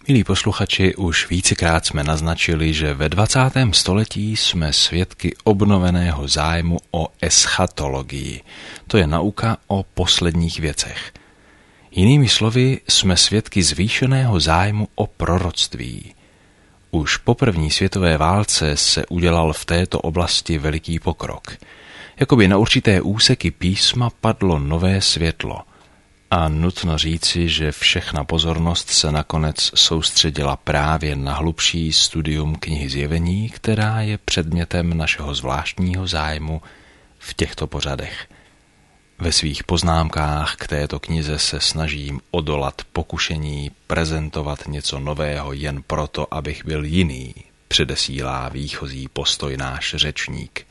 Milí posluchači, už vícekrát jsme naznačili, že ve 20. století jsme svědky obnoveného zájmu o eschatologii. To je nauka o posledních věcech. Jinými slovy, jsme svědky zvýšeného zájmu o proroctví. Už po první světové válce se udělal v této oblasti veliký pokrok. Jakoby na určité úseky písma padlo nové světlo. A nutno říci, že všechna pozornost se nakonec soustředila právě na hlubší studium knihy Zjevení, která je předmětem našeho zvláštního zájmu v těchto pořadech. Ve svých poznámkách k této knize se snažím odolat pokušení prezentovat něco nového jen proto, abych byl jiný, předesílá výchozí postoj náš řečník.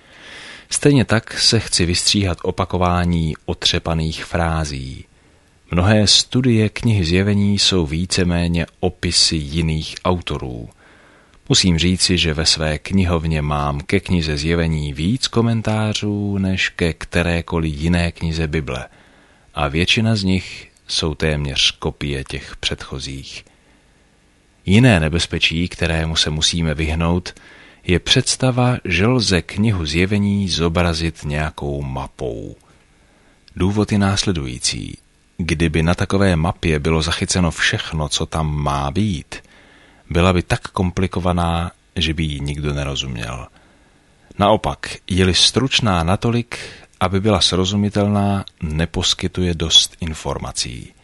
Stejně tak se chci vystříhat opakování otřepaných frází. Mnohé studie knihy Zjevení jsou víceméně opisy jiných autorů. Musím říci, že ve své knihovně mám ke knize Zjevení víc komentářů než ke kterékoliv jiné knize Bible a většina z nich jsou téměř kopie těch předchozích. Jiné nebezpečí, kterému se musíme vyhnout, je představa, že lze knihu Zjevení zobrazit nějakou mapou. Důvod je následující. Kdyby na takové mapě bylo zachyceno všechno, co tam má být, byla by tak komplikovaná, že by jí nikdo nerozuměl. Naopak, je-li stručná natolik, aby byla srozumitelná, neposkytuje dost informací.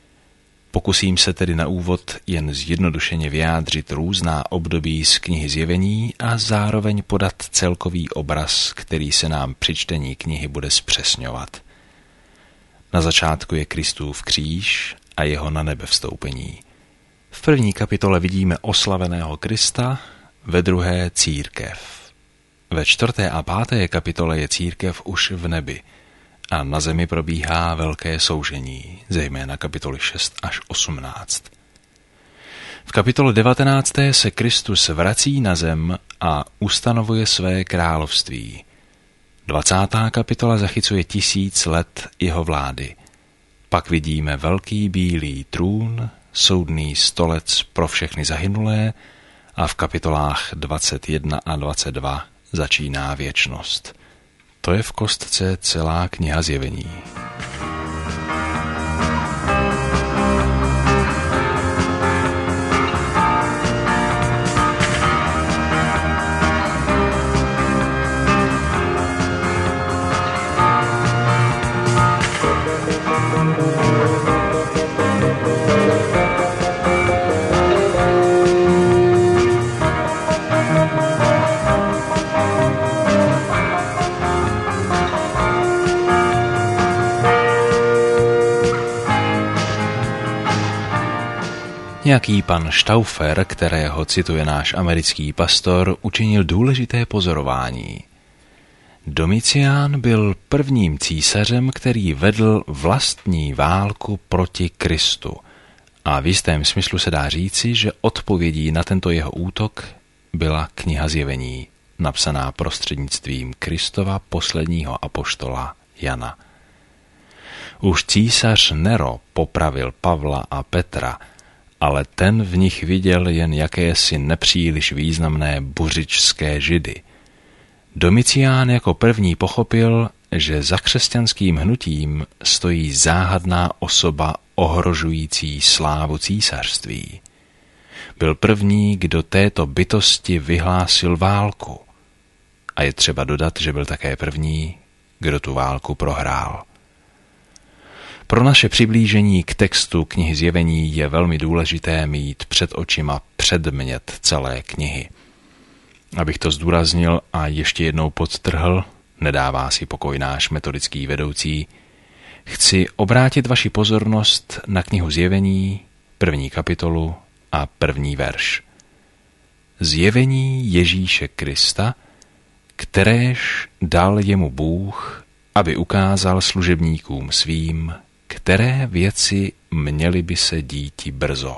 Pokusím se tedy na úvod jen zjednodušeně vyjádřit různá období z knihy Zjevení a zároveň podat celkový obraz, který se nám při čtení knihy bude zpřesňovat. Na začátku je Kristův kříž a jeho na nebe vstoupení. V první kapitole vidíme oslaveného Krista, ve druhé církev. Ve 4. a 5. kapitole je církev už v nebi a na zemi probíhá velké soužení, zejména kapitoly 6 až 18. V kapitole 19. se Kristus vrací na zem a ustanovuje své království. 20. kapitola zachycuje 1000 let jeho vlády. Pak vidíme velký bílý trůn, soudný stolec pro všechny zahynulé a v kapitolách 21 a 22 začíná věčnost. To je v kostce celá kniha Zjevení. Nějaký pan Stauffer, kterého cituje náš americký pastor, učinil důležité pozorování. Domicián byl prvním císařem, který vedl vlastní válku proti Kristu. A v jistém smyslu se dá říci, že odpovědí na tento jeho útok byla kniha Zjevení, napsaná prostřednictvím Kristova posledního apoštola Jana. Už císař Nero popravil Pavla a Petra, ale ten v nich viděl jen jakési nepříliš významné buřičské židy. Domicián jako první pochopil, že za křesťanským hnutím stojí záhadná osoba ohrožující slávu císařství. Byl první, kdo této bytosti vyhlásil válku. A je třeba dodat, že byl také první, kdo tu válku prohrál. Pro naše přiblížení k textu knihy Zjevení je velmi důležité mít před očima předmět celé knihy. Abych to zdůraznil a ještě jednou podtrhl, nedává si pokoj náš metodický vedoucí, chci obrátit vaši pozornost na knihu Zjevení, 1. kapitolu a 1. verš. Zjevení Ježíše Krista, kteréž dal jemu Bůh, aby ukázal služebníkům svým, které věci měly by se díti brzo.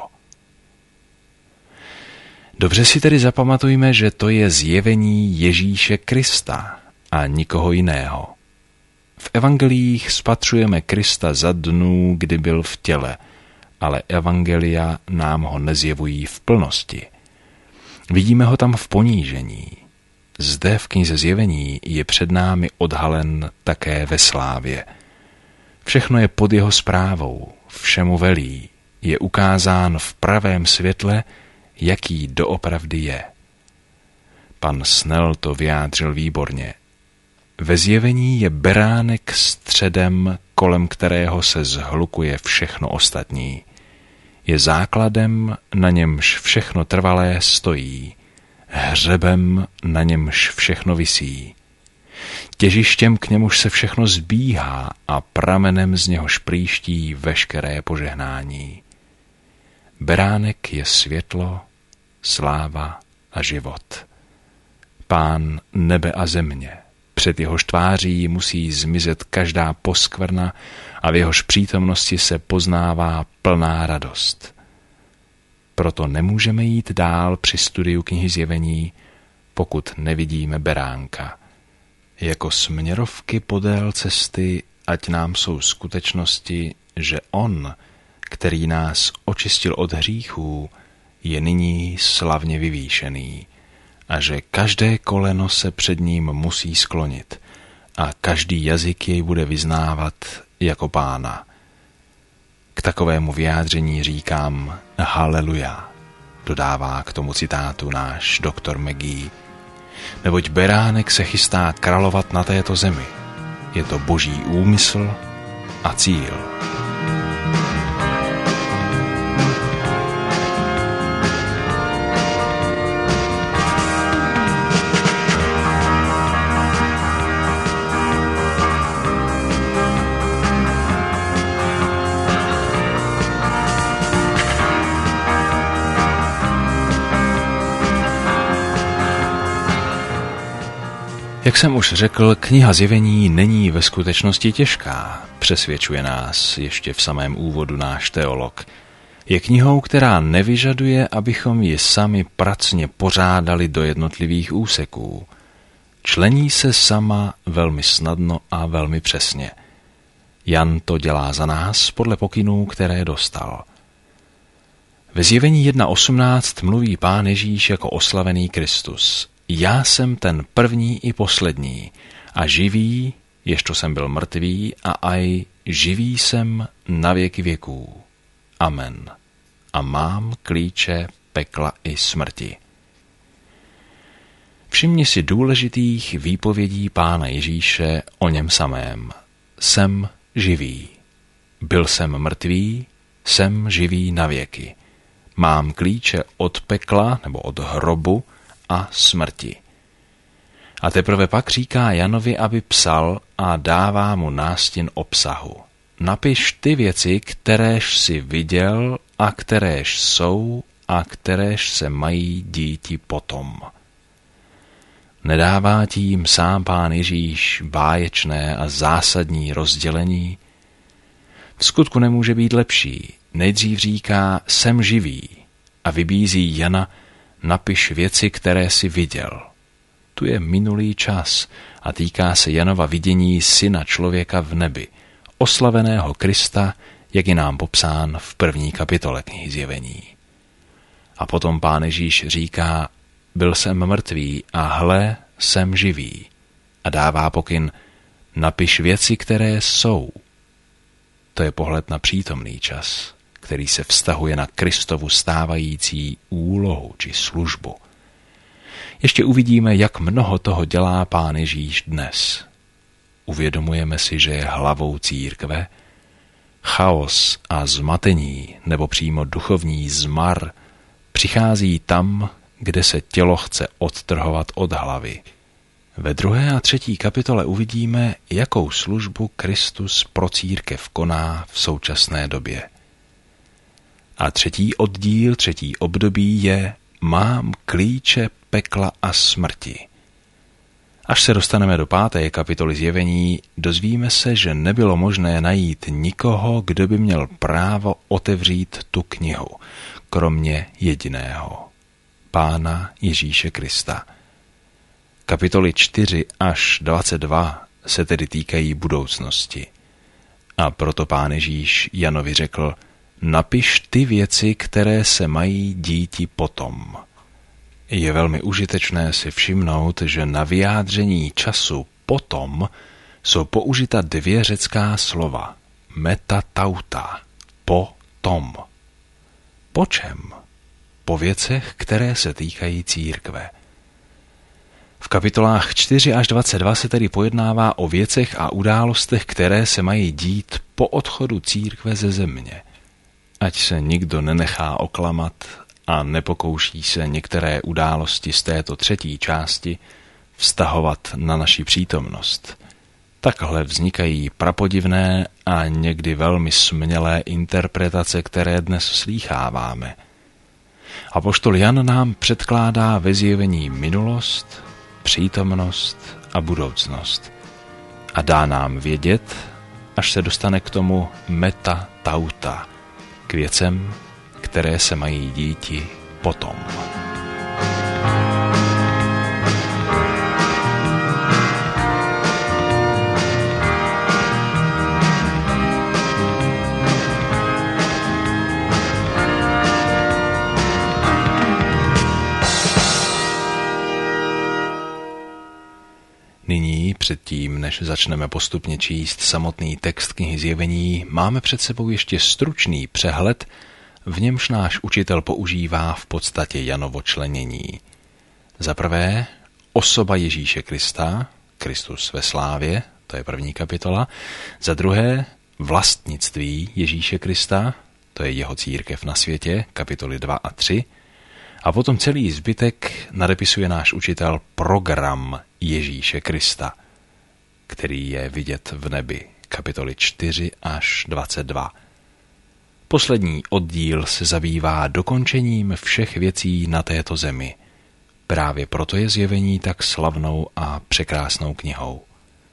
Dobře si tedy zapamatujme, že to je zjevení Ježíše Krista a nikoho jiného. V evangeliích spatřujeme Krista za dnů, kdy byl v těle, ale evangelia nám ho nezjevují v plnosti. Vidíme ho tam v ponížení. Zde v knize Zjevení je před námi odhalen také ve slávě. Všechno je pod jeho správou, všemu velí, je ukázán v pravém světle, jaký doopravdy je. Pan Snell to vyjádřil výborně. Ve Zjevení je beránek středem, kolem kterého se zhlukuje všechno ostatní. Je základem, na němž všechno trvalé stojí, hřebem, na němž všechno visí. Těžištěm, k němuž se všechno zbíhá a pramenem z něhož prýští veškeré požehnání. Beránek je světlo, sláva a život. Pán nebe a země, před jehož tváří musí zmizet každá poskvrna a v jehož přítomnosti se poznává plná radost. Proto nemůžeme jít dál při studiu knihy Zjevení, pokud nevidíme beránka. Jako směrovky podél cesty, ať nám jsou skutečnosti, že on, který nás očistil od hříchů, je nyní slavně vyvýšený a že každé koleno se před ním musí sklonit a každý jazyk jej bude vyznávat jako Pána. K takovému vyjádření říkám haleluja, dodává k tomu citátu náš doktor McGee. Neboť beránek se chystá královat na této zemi. Je to boží úmysl a cíl. Jak jsem už řekl, kniha Zjevení není ve skutečnosti těžká, přesvědčuje nás ještě v samém úvodu náš teolog. Je knihou, která nevyžaduje, abychom ji sami pracně pořádali do jednotlivých úseků. Člení se sama velmi snadno a velmi přesně. Jan to dělá za nás podle pokynů, které dostal. Ve Zjevení 1.18 mluví Pán Ježíš jako oslavený Kristus. Já jsem ten první i poslední a živý, ježto jsem byl mrtvý a aj živý jsem na věky věků. Amen. A mám klíče pekla i smrti. Všimni si důležitých výpovědí Pána Ježíše o něm samém. Jsem živý. Byl jsem mrtvý, jsem živý na věky. Mám klíče od pekla nebo od hrobu a smrti. A teprve pak říká Janovi, aby psal a dává mu nástin obsahu. Napiš ty věci, kteréž si viděl a kteréž jsou a kteréž se mají díti potom. Nedává tím sám Pán Ježíš báječné a zásadní rozdělení? V skutku nemůže být lepší. Nejdřív říká, jsem živý a vybízí Jana, napiš věci, které jsi viděl. Tu je minulý čas a týká se Janova vidění Syna člověka v nebi, oslaveného Krista, jak je nám popsán v 1. kapitole knihy Zjevení. A potom Pán Ježíš říká, byl jsem mrtvý a hle, jsem živý. A dává pokyn, napiš věci, které jsou. To je pohled na přítomný čas, který se vztahuje na Kristovu stávající úlohu či službu. Ještě uvidíme, jak mnoho toho dělá Pán Ježíš dnes. Uvědomujeme si, že je hlavou církve. Chaos a zmatení, nebo přímo duchovní zmar, přichází tam, kde se tělo chce odtrhovat od hlavy. Ve 2. a 3. kapitole uvidíme, jakou službu Kristus pro církev koná v současné době. A 3. oddíl, 3. období je Mám klíče pekla a smrti. Až se dostaneme do 5. kapitoly Zjevení, dozvíme se, že nebylo možné najít nikoho, kdo by měl právo otevřít tu knihu, kromě jediného, Pána Ježíše Krista. Kapitoly 4 až 22 se tedy týkají budoucnosti. A proto Pán Ježíš Janovi řekl, napiš ty věci, které se mají díti potom. Je velmi užitečné si všimnout, že na vyjádření času potom jsou použita dvě řecká slova metatauta, potom. Po čem? Po věcech, které se týkají církve. V kapitolách 4 až 22 se tedy pojednává o věcech a událostech, které se mají dít po odchodu církve ze země. Ať se nikdo nenechá oklamat a nepokouší se některé události z této třetí části vztahovat na naši přítomnost. Takhle vznikají prapodivné a někdy velmi smělé interpretace, které dnes slýcháváme. Apoštol Jan nám předkládá ve zjevení minulost, přítomnost a budoucnost. A dá nám vědět, až se dostane k tomu metatauta, k věcem, které se mají díti potom. Nyní, předtím, než začneme postupně číst samotný text knihy Zjevení, máme před sebou ještě stručný přehled, v němž náš učitel používá v podstatě Janovo členění. Za prvé, osoba Ježíše Krista, Kristus ve slávě, to je 1. kapitola. Za druhé, vlastnictví Ježíše Krista, to je jeho církev na světě, kapitoly 2 a 3. A potom celý zbytek nadepisuje náš učitel program Ježíše Krista, který je vidět v nebi, kapitoly 4 až 22. Poslední oddíl se zabývá dokončením všech věcí na této zemi. Právě proto je Zjevení tak slavnou a překrásnou knihou.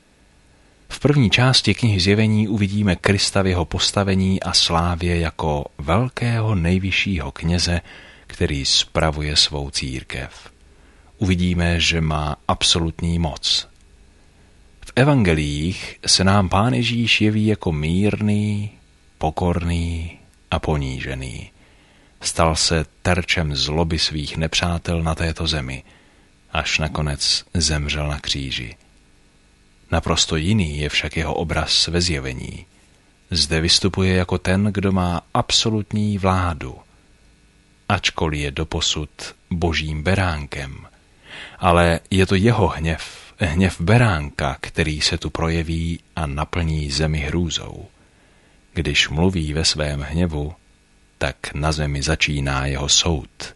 V první části knihy Zjevení uvidíme Krista v jeho postavení a slávě jako velkého nejvyššího kněze, který spravuje svou církev. Uvidíme, že má absolutní moc. V evangeliích se nám Pán Ježíš jeví jako mírný, pokorný a ponížený. Stal se terčem zloby svých nepřátel na této zemi, až nakonec zemřel na kříži. Naprosto jiný je však jeho obraz ve Zjevení. Zde vystupuje jako ten, kdo má absolutní vládu, ačkoliv je doposud božím beránkem. Ale je to jeho hněv beránka, který se tu projeví a naplní zemi hrůzou. Když mluví ve svém hněvu, tak na zemi začíná jeho soud.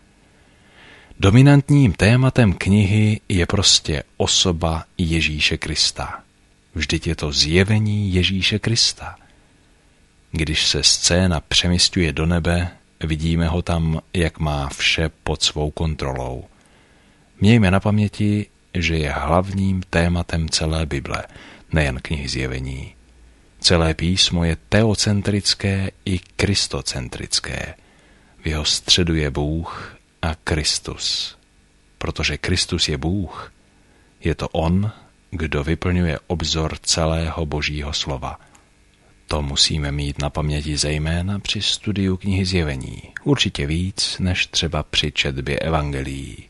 Dominantním tématem knihy je prostě osoba Ježíše Krista. Vždyť je to zjevení Ježíše Krista. Když se scéna přemisťuje do nebe, vidíme ho tam, jak má vše pod svou kontrolou. Mějme na paměti, že je hlavním tématem celé Bible, nejen knihy Zjevení. Celé písmo je teocentrické i kristocentrické. V jeho středu je Bůh a Kristus. Protože Kristus je Bůh, je to on, kdo vyplňuje obzor celého Božího slova. To musíme mít na paměti zejména při studiu knihy Zjevení, určitě víc než třeba při četbě evangelií.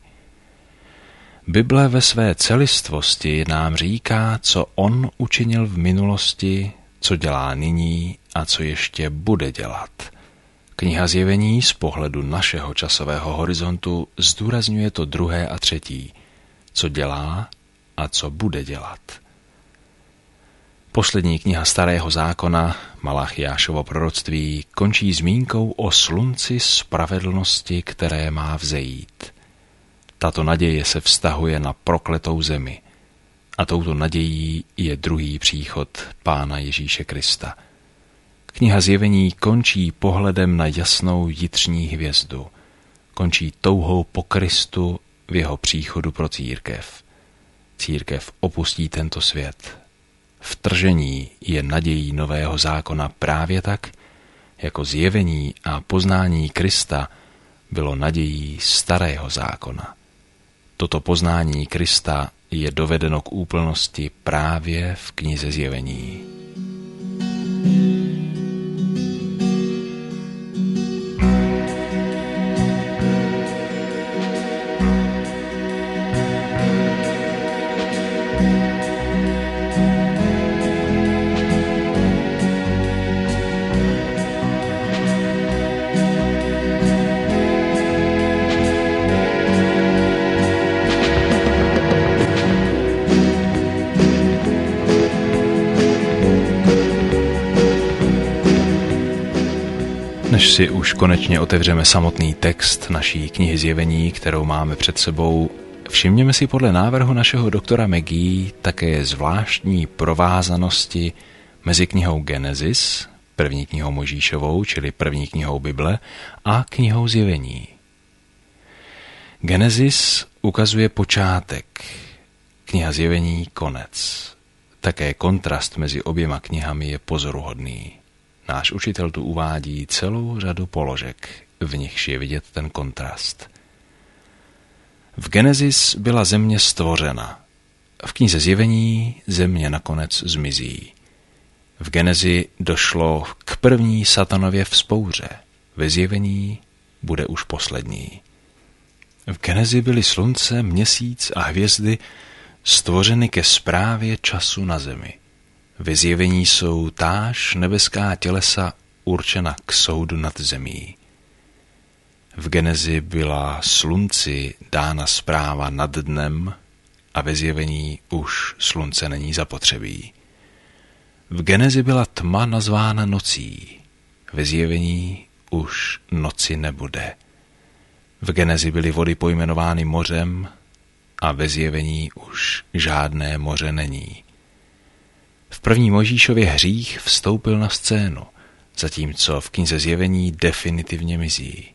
Bible ve své celistvosti nám říká, co on učinil v minulosti, co dělá nyní a co ještě bude dělat. Kniha Zjevení z pohledu našeho časového horizontu zdůrazňuje to druhé a třetí, co dělá a co bude dělat. Poslední kniha Starého zákona, Malachiášovo proroctví, končí zmínkou o slunci spravedlnosti, které má vzejít. Tato naděje se vztahuje na prokletou zemi a touto nadějí je druhý příchod Pána Ježíše Krista. Kniha Zjevení končí pohledem na jasnou jitřní hvězdu. Končí touhou po Kristu v jeho příchodu pro církev. Církev opustí tento svět. Vtržení je nadějí nového zákona právě tak, jako zjevení a poznání Krista bylo nadějí starého zákona. Toto poznání Krista je dovedeno k úplnosti právě v knize Zjevení. než si už konečně otevřeme samotný text naší knihy Zjevení, kterou máme před sebou, všimněme si podle návrhu našeho doktora Maggie také zvláštní provázanosti mezi knihou Genesis, první knihou Mojžíšovou, čili první knihou Bible, a knihou Zjevení. Genesis ukazuje počátek, kniha Zjevení konec. Také kontrast mezi oběma knihami je pozoruhodný. Náš učitel tu uvádí celou řadu položek, v nichž je vidět ten kontrast. V Genesis byla země stvořena. V knize Zjevení země nakonec zmizí. V Genezi došlo k první satanově vzpouře. Ve Zjevení bude už poslední. V Genezi byly slunce, měsíc a hvězdy stvořeny ke správě času na zemi. Ve Zjevení jsou táž nebeská tělesa určena k soudu nad zemí. V Genezi byla slunci dána správa nad dnem a ve Zjevení už slunce není zapotřebí. V Genezi byla tma nazvána nocí, ve Zjevení už noci nebude. V Genezi byly vody pojmenovány mořem a ve Zjevení už žádné moře není. V první Mojžíšově hřích vstoupil na scénu, zatímco v knize Zjevení definitivně mizí.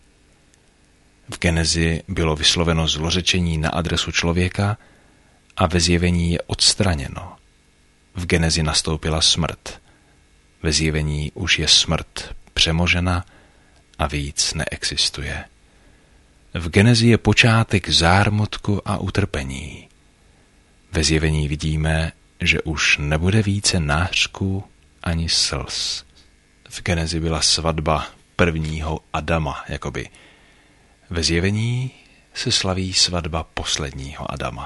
V Genezi bylo vysloveno zlořečení na adresu člověka a ve Zjevení je odstraněno. V Genezi nastoupila smrt. Ve Zjevení už je smrt přemožena a víc neexistuje. V Genezi je počátek zármutku a utrpení. Ve Zjevení vidíme, že už nebude více nářku ani slz. V Genezi byla svatba prvního Adama, jakoby. Ve Zjevení se slaví svatba posledního Adama.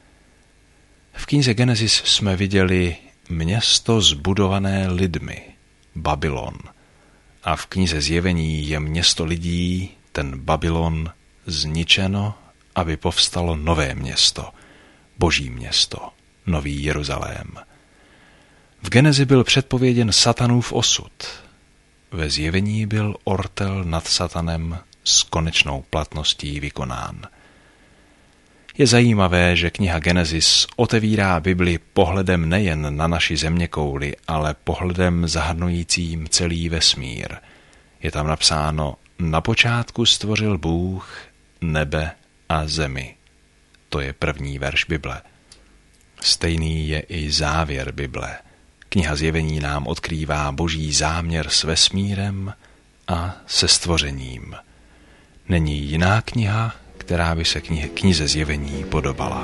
V knize Genesis jsme viděli město zbudované lidmi, Babylon. A v knize Zjevení je město lidí, ten Babylon, zničeno, aby povstalo nové město, Boží město, Nový Jeruzalém. V Genezi byl předpověděn Satanův osud. Ve Zjevení byl ortel nad Satanem s konečnou platností vykonán. Je zajímavé, že kniha Genesis otevírá Bibli pohledem nejen na naši zeměkouli, ale pohledem zahrnujícím celý vesmír. Je tam napsáno: na počátku stvořil Bůh nebe a zemi. To je první verš Bible. Stejný je i závěr Bible. Kniha Zjevení nám odkrývá Boží záměr s vesmírem a se stvořením. Není jiná kniha, která by se knize Zjevení podobala.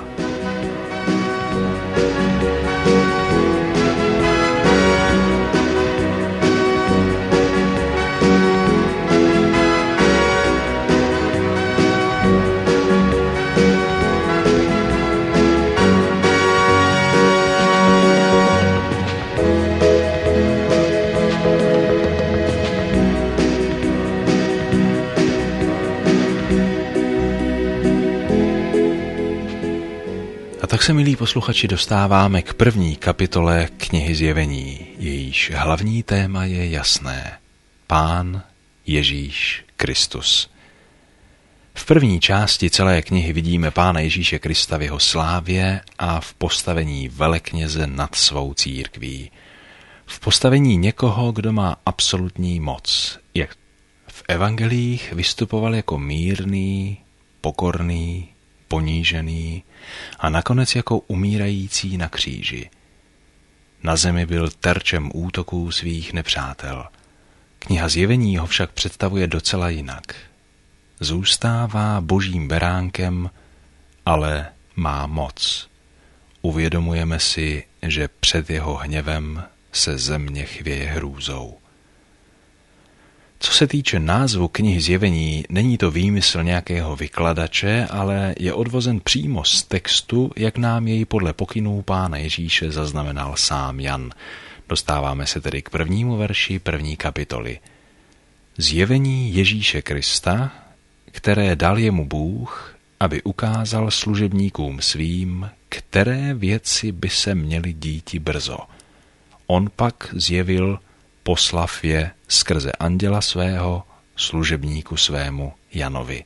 A tak se, milí posluchači, dostáváme k první kapitole knihy Zjevení. Jejíž hlavní téma je jasné. Pán Ježíš Kristus. V první části celé knihy vidíme Pána Ježíše Krista v jeho slávě a v postavení velekněze nad svou církví. V postavení někoho, kdo má absolutní moc. Jak v evangelích vystupoval jako mírný, pokorný, ponížený a nakonec jako umírající na kříži. Na zemi byl terčem útoků svých nepřátel. Kniha Zjevení ho však představuje docela jinak. Zůstává božím beránkem, ale má moc. Uvědomujeme si, že před jeho hněvem se země chvěje hrůzou. Co se týče názvu knihy Zjevení, není to výmysl nějakého vykladače, ale je odvozen přímo z textu, jak nám jej podle pokynů Pána Ježíše zaznamenal sám Jan. Dostáváme se tedy k prvnímu verši první kapitoly. Zjevení Ježíše Krista, které dal jemu Bůh, aby ukázal služebníkům svým, které věci by se měly díti brzo. On pak zjevil, poslav je skrze anděla svého služebníku svému Janovi.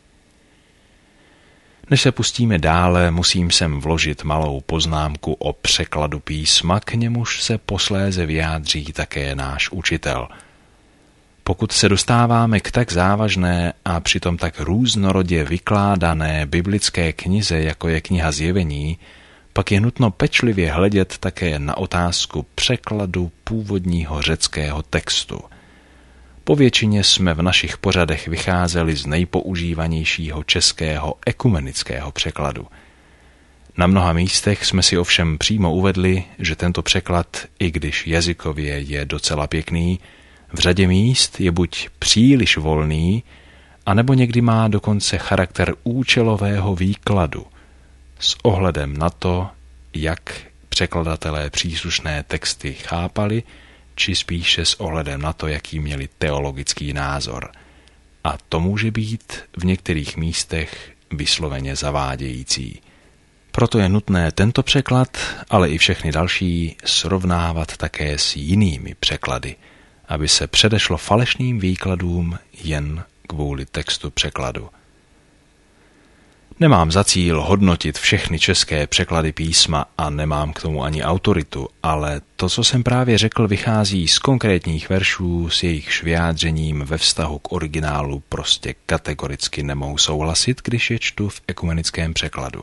Než se pustíme dále, musím sem vložit malou poznámku o překladu písma, k němuž se posléze vyjádří také náš učitel. Pokud se dostáváme k tak závažné a přitom tak různorodě vykládané biblické knize, jako je kniha Zjevení, pak je nutno pečlivě hledět také na otázku překladu původního řeckého textu. Po většině jsme v našich pořadech vycházeli z nejpoužívanějšího českého ekumenického překladu. Na mnoha místech jsme si ovšem přímo uvedli, že tento překlad, i když jazykově je docela pěkný, v řadě míst je buď příliš volný, anebo někdy má dokonce charakter účelového výkladu, s ohledem na to, jak překladatelé příslušné texty chápali, či spíše s ohledem na to, jaký měli teologický názor. A to může být v některých místech vysloveně zavádějící. Proto je nutné tento překlad, ale i všechny další srovnávat také s jinými překlady, aby se předešlo falešným výkladům jen kvůli textu překladu. Nemám za cíl hodnotit všechny české překlady písma a nemám k tomu ani autoritu, ale to, co jsem právě řekl, vychází z konkrétních veršů, s jejichž vyjádřením ve vztahu k originálu prostě kategoricky nemohu souhlasit, když je čtu v ekumenickém překladu.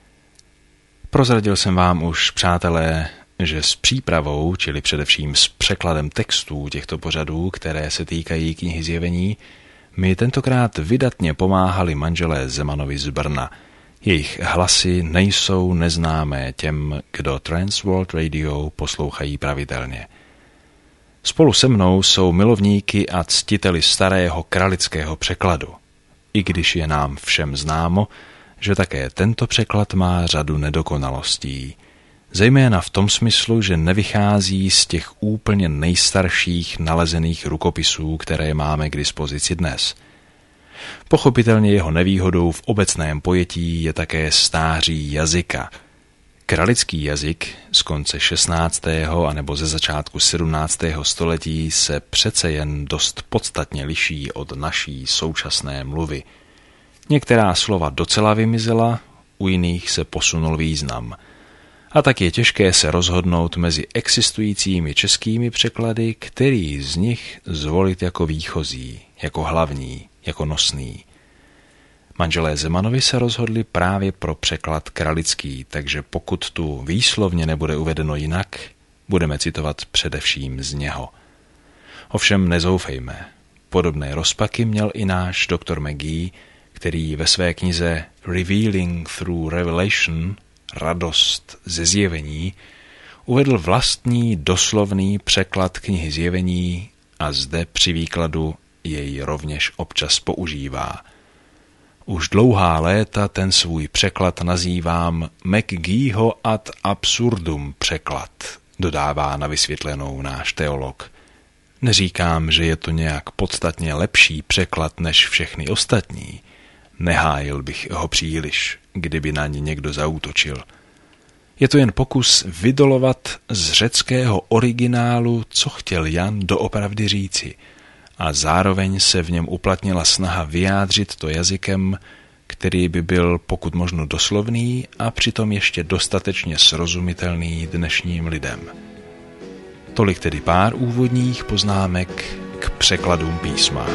Prozradil jsem vám už, přátelé, že s přípravou, čili především s překladem textů těchto pořadů, které se týkají knihy Zjevení, mi tentokrát vydatně pomáhali manželé Zemanovi z Brna. Jejich hlasy nejsou neznámé těm, kdo Transworld Radio poslouchají pravidelně. Spolu se mnou jsou milovníky a ctiteli starého kralického překladu, i když je nám všem známo, že také tento překlad má řadu nedokonalostí, zejména v tom smyslu, že nevychází z těch úplně nejstarších nalezených rukopisů, které máme k dispozici dnes. Pochopitelně jeho nevýhodou v obecném pojetí je také stáří jazyka. Kralický jazyk z konce 16. anebo ze začátku 17. století se přece jen dost podstatně liší od naší současné mluvy. Některá slova docela vymizela, u jiných se posunul význam. A tak je těžké se rozhodnout mezi existujícími českými překlady, který z nich zvolit jako výchozí, jako hlavní, jako nosný. Manželé Zemanovi se rozhodli právě pro překlad kralický, takže pokud tu výslovně nebude uvedeno jinak, budeme citovat především z něho. Ovšem nezoufejme. Podobné rozpaky měl i náš doktor McGee, který ve své knize Revealing through Revelation, radost ze zjevení, uvedl vlastní doslovný překlad knihy Zjevení a zde při výkladu jej rovněž občas používá. Už dlouhá léta ten svůj překlad nazývám McGeeho ad absurdum překlad, dodává na vysvětlenou náš teolog. Neříkám, že je to nějak podstatně lepší překlad než všechny ostatní. Nehájil bych ho příliš, kdyby na ně někdo zaútočil. Je to jen pokus vydolovat z řeckého originálu, co chtěl Jan doopravdy říci, a zároveň se v něm uplatnila snaha vyjádřit to jazykem, který by byl pokud možno doslovný a přitom ještě dostatečně srozumitelný dnešním lidem. Tolik tedy pár úvodních poznámek k překladům písma.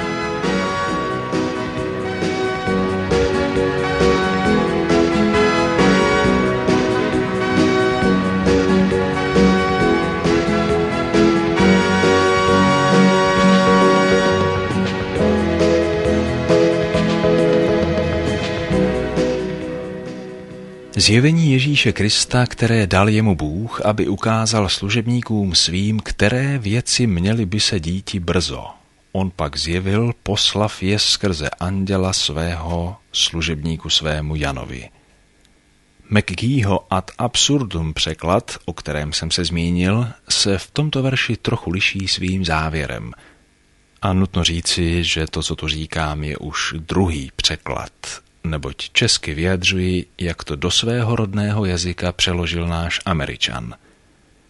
Zjevení Ježíše Krista, které dal jemu Bůh, aby ukázal služebníkům svým, které věci měly by se díti brzo. On pak zjevil, poslav je skrze anděla svého služebníku svému Janovi. McGeeho ad absurdum překlad, o kterém jsem se zmínil, se v tomto verši trochu liší svým závěrem. A nutno říci, že to, co tu říkám, je už druhý překlad, neboť česky vyjadřuji, jak to do svého rodného jazyka přeložil náš Američan.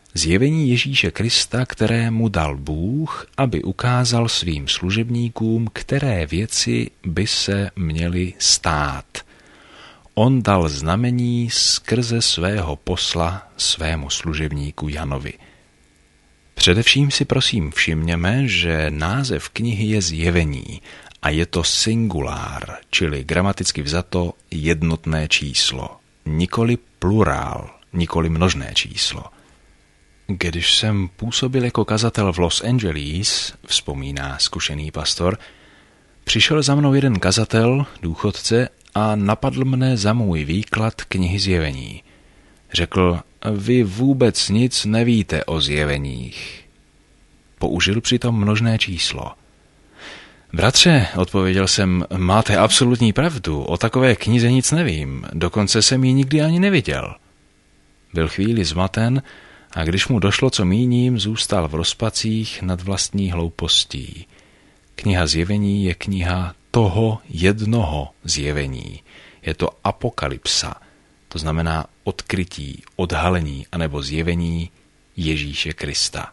Zjevení Ježíše Krista, které mu dal Bůh, aby ukázal svým služebníkům, které věci by se měly stát. On dal znamení skrze svého posla svému služebníku Janovi. Především si prosím všimněme, že název knihy je Zjevení a je to singulár, čili gramaticky vzato jednotné číslo, nikoli plurál, nikoli množné číslo. Když jsem působil jako kazatel v Los Angeles, vzpomíná zkušený pastor, přišel za mnou jeden kazatel, důchodce, a napadl mne za můj výklad knihy Zjevení. Řekl, vy vůbec nic nevíte o zjeveních. Použil přitom množné číslo. Bratře, odpověděl jsem, máte absolutní pravdu, o takové knize nic nevím, dokonce jsem ji nikdy ani neviděl. Byl chvíli zmaten a když mu došlo, co míním, zůstal v rozpacích nad vlastní hloupostí. Kniha Zjevení je kniha toho jednoho zjevení. Je to apokalypsa, to znamená odkrytí, odhalení anebo zjevení Ježíše Krista.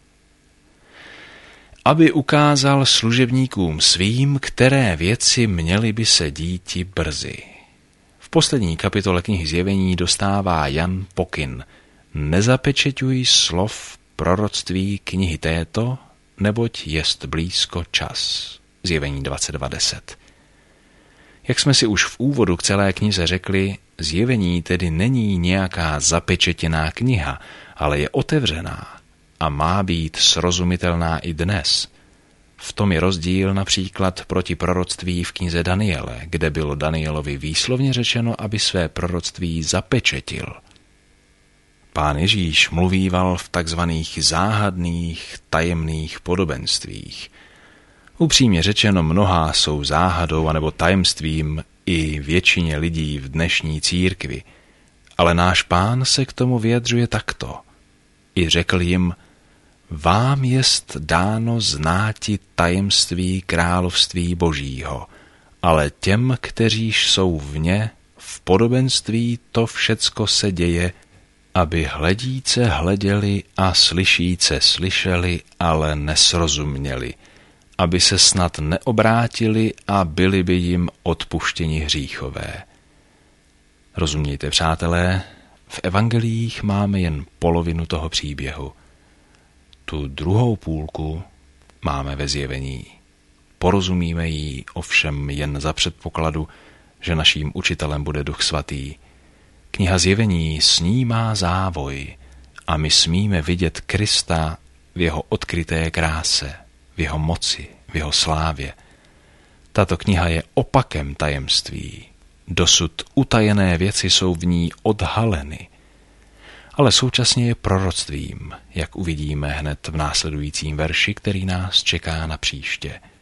Aby ukázal služebníkům svým, které věci měly by se díti brzy. V poslední kapitole knihy Zjevení dostává Jan pokyn. Nezapečeťuj slov proroctví knihy této, neboť jest blízko čas. Zjevení 22.10. Jak jsme si už v úvodu k celé knize řekli, Zjevení tedy není nějaká zapečetěná kniha, ale je otevřená a má být srozumitelná i dnes. V tom je rozdíl například proti proroctví v knize Daniele, kde bylo Danielovi výslovně řečeno, aby své proroctví zapečetil. Pán Ježíš mluvíval v takzvaných záhadných, tajemných podobenstvích. Upřímně řečeno, mnohá jsou záhadou anebo tajemstvím i většině lidí v dnešní církvi, ale náš Pán se k tomu vyjadřuje takto. I řekl jim, vám jest dáno znáti tajemství království Božího, ale těm, kteříž jsou vně, v podobenství to všecko se děje, aby hledíce hleděli a slyšíce slyšeli, ale nesrozuměli, aby se snad neobrátili a byli by jim odpuštěni hříchové. Rozumějte, přátelé, v evangeliích máme jen polovinu toho příběhu. Tu druhou půlku máme ve Zjevení. Porozumíme jí ovšem jen za předpokladu, že naším učitelem bude Duch Svatý. Kniha Zjevení snímá závoj a my smíme vidět Krista v jeho odkryté kráse, v jeho moci, v jeho slávě. Tato kniha je opakem tajemství. Dosud utajené věci jsou v ní odhaleny, ale současně je proroctvím, jak uvidíme hned v následujícím verši, který nás čeká na příště.